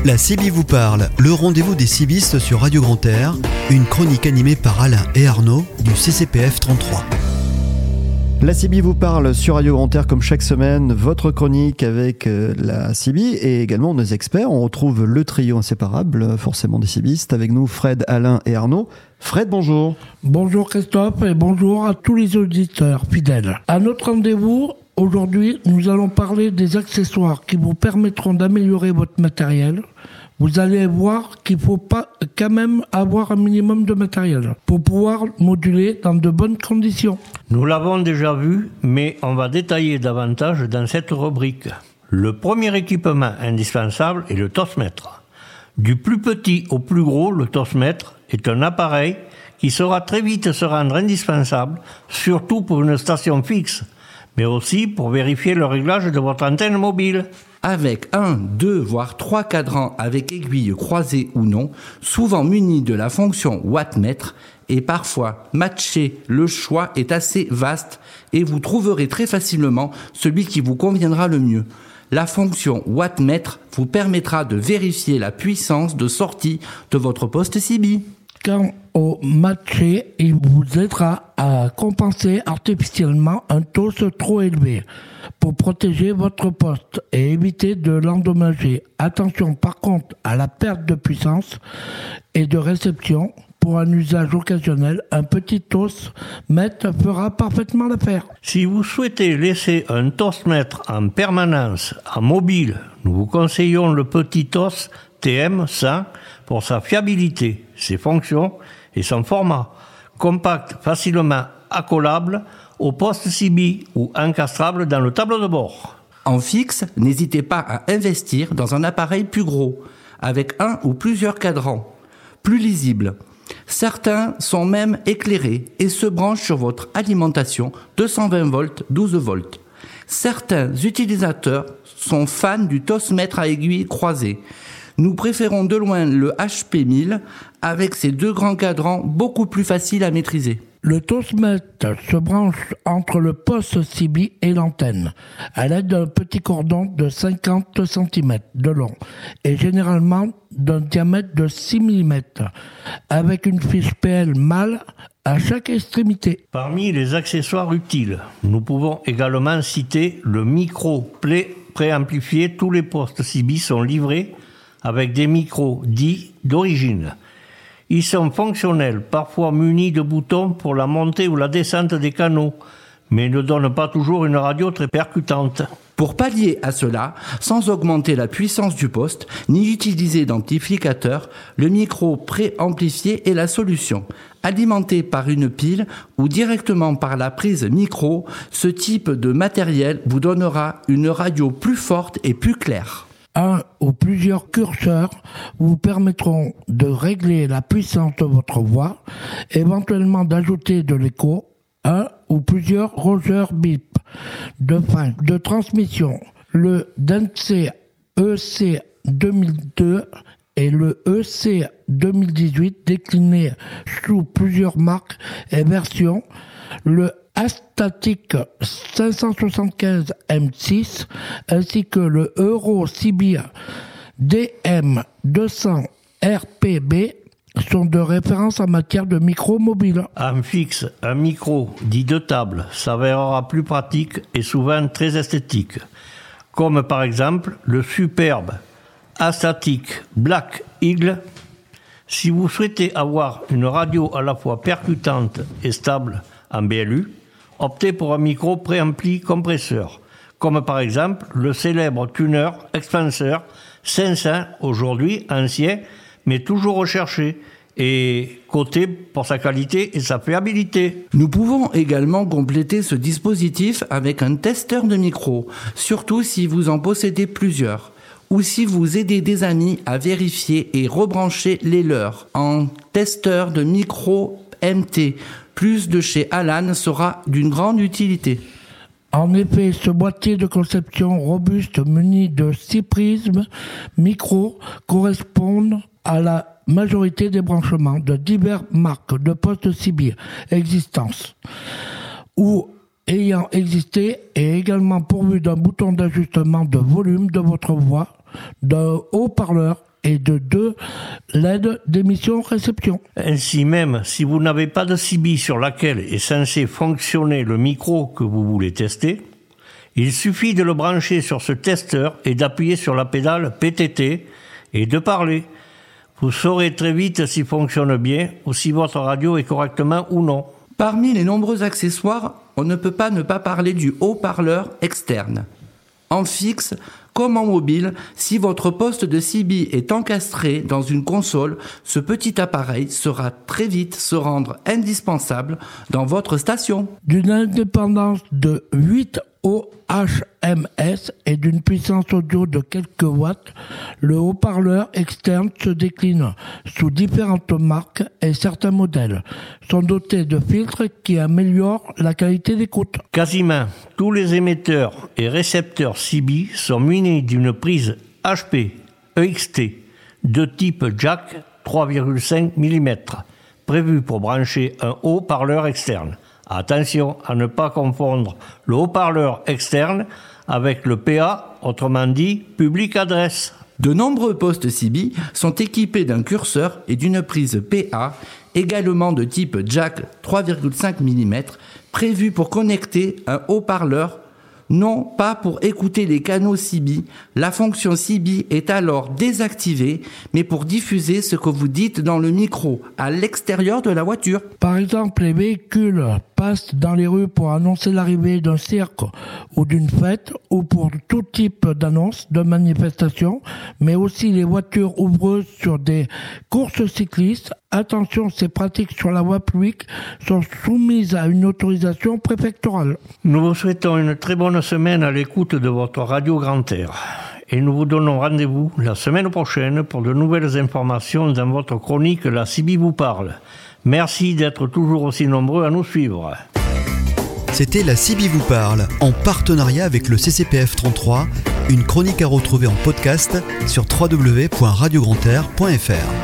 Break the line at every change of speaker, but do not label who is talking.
La CB vous parle, le rendez-vous des cibistes sur Radio Grand Air, une chronique animée par Alain et Arnaud du CCPF 33.
La CB vous parle sur Radio Grand Air comme chaque semaine, votre chronique avec la CB et également nos experts. On retrouve le trio inséparable, forcément des cibistes, avec nous Fred, Alain et Arnaud. Fred, bonjour.
Bonjour Christophe et bonjour à tous les auditeurs fidèles. À notre rendez-vous, aujourd'hui, nous allons parler des accessoires qui vous permettront d'améliorer votre matériel. Vous allez voir qu'il faut pas quand même avoir un minimum de matériel pour pouvoir moduler dans de bonnes conditions.
Nous l'avons déjà vu, mais on va détailler davantage dans cette rubrique. Le premier équipement indispensable est le tosmètre. Du plus petit au plus gros, le tosmètre est un appareil qui saura très vite se rendre indispensable, surtout pour une station fixe, mais aussi pour vérifier le réglage de votre antenne mobile.
Avec 1, 2, voire 3 cadrans avec aiguilles croisées ou non, souvent munis de la fonction wattmètre, et parfois matché, le choix est assez vaste et vous trouverez très facilement celui qui vous conviendra le mieux. La fonction wattmètre vous permettra de vérifier la puissance de sortie de votre poste CB.
Quant au matché, il vous aidera à compenser artificiellement un TOS trop élevé pour protéger votre poste et éviter de l'endommager. Attention par contre à la perte de puissance et de réception. Pour un usage occasionnel, un petit tosmètre fera parfaitement l'affaire.
Si vous souhaitez laisser un tosmètre en permanence en mobile, nous vous conseillons le petit TOS TM100 pour sa fiabilité, ses fonctions et son format. Compact, facilement accolable au poste CB ou encastrable dans le tableau de bord.
En fixe, n'hésitez pas à investir dans un appareil plus gros, avec un ou plusieurs cadrans, plus lisibles. Certains sont même éclairés et se branchent sur votre alimentation 220 volts, 12 volts. Certains utilisateurs sont fans du tosmètre à aiguille croisée. Nous préférons de loin le HP1000 avec ses deux grands cadrans beaucoup plus faciles à maîtriser.
Le tosmètre se branche entre le poste CB et l'antenne à l'aide d'un petit cordon de 50 cm de long et généralement d'un diamètre de 6 mm avec une fiche PL mâle à chaque extrémité.
Parmi les accessoires utiles, nous pouvons également citer le micro préamplifié. Tous les postes CB sont livrés avec des micros dits d'origine. Ils sont fonctionnels, parfois munis de boutons pour la montée ou la descente des canaux, mais ne donnent pas toujours une radio très percutante.
Pour pallier à cela, sans augmenter la puissance du poste, ni utiliser d'amplificateur, le micro préamplifié est la solution. Alimenté par une pile ou directement par la prise micro, ce type de matériel vous donnera une radio plus forte et plus claire.
Un ou plusieurs curseurs vous permettront de régler la puissance de votre voix, éventuellement d'ajouter de l'écho, un ou plusieurs rogeurs bip de fin de transmission. Le Dentse EC 2002 et le EC 2018 déclinés sous plusieurs marques et versions. Le Astatic 575 M6 ainsi que le Euro CB DM 200 RPB sont de référence en matière de micro mobile.
En fixe, un micro dit de table s'avérera plus pratique et souvent très esthétique, comme par exemple le superbe Astatic Black Eagle. Si vous souhaitez avoir une radio à la fois percutante et stable en BLU, optez pour un micro préampli compresseur, comme par exemple le célèbre tuner Expansor 500, aujourd'hui ancien, mais toujours recherché, et coté pour sa qualité et sa fiabilité.
Nous pouvons également compléter ce dispositif avec un testeur de micro, surtout si vous en possédez plusieurs, ou si vous aidez des amis à vérifier et rebrancher les leurs en testeur de micro MT. Plus de chez Alan sera d'une grande utilité.
En effet, ce boîtier de conception robuste muni de 6 prismes micro correspond à la majorité des branchements de diverses marques de postes CB existantes ou ayant existé et également pourvu d'un bouton d'ajustement de volume de votre voix, d'un haut-parleur et de 2 LED d'émission réception.
Ainsi même, si vous n'avez pas de CB sur laquelle est censé fonctionner le micro que vous voulez tester, il suffit de le brancher sur ce testeur et d'appuyer sur la pédale PTT et de parler. Vous saurez très vite s'il fonctionne bien ou si votre radio est correctement ou non.
Parmi les nombreux accessoires, on ne peut pas ne pas parler du haut-parleur externe. En fixe comme en mobile, si votre poste de CB est encastré dans une console, ce petit appareil sera très vite se rendre indispensable dans votre station.
D'une indépendance de 8 OHMS et d'une puissance audio de quelques watts, le haut-parleur externe se décline sous différentes marques et certains modèles sont dotés de filtres qui améliorent la qualité d'écoute.
Quasiment tous les émetteurs et récepteurs CB sont munis d'une prise HP EXT de type jack 3,5 mm, prévue pour brancher un haut-parleur externe. Attention à ne pas confondre le haut-parleur externe avec le PA, autrement dit public adresse.
De nombreux postes CB sont équipés d'un curseur et d'une prise PA, également de type jack 3,5 mm, prévus pour connecter un haut-parleur, non pas pour écouter les canaux CB. La fonction CB est alors désactivée, mais pour diffuser ce que vous dites dans le micro à l'extérieur de la voiture.
Par exemple, les véhicules passent dans les rues pour annoncer l'arrivée d'un cirque ou d'une fête ou pour tout type d'annonce, de manifestation, mais aussi les voitures ouvreuses sur des courses cyclistes. Attention, ces pratiques sur la voie publique sont soumises à une autorisation préfectorale.
Nous vous souhaitons une très bonne semaine à l'écoute de votre Radio Grand Air. Et nous vous donnons rendez-vous la semaine prochaine pour de nouvelles informations dans votre chronique La CB vous parle. Merci d'être toujours aussi nombreux à nous suivre.
C'était La CB vous parle, en partenariat avec le CCPF 33, une chronique à retrouver en podcast sur www.radiogrand'air.fr.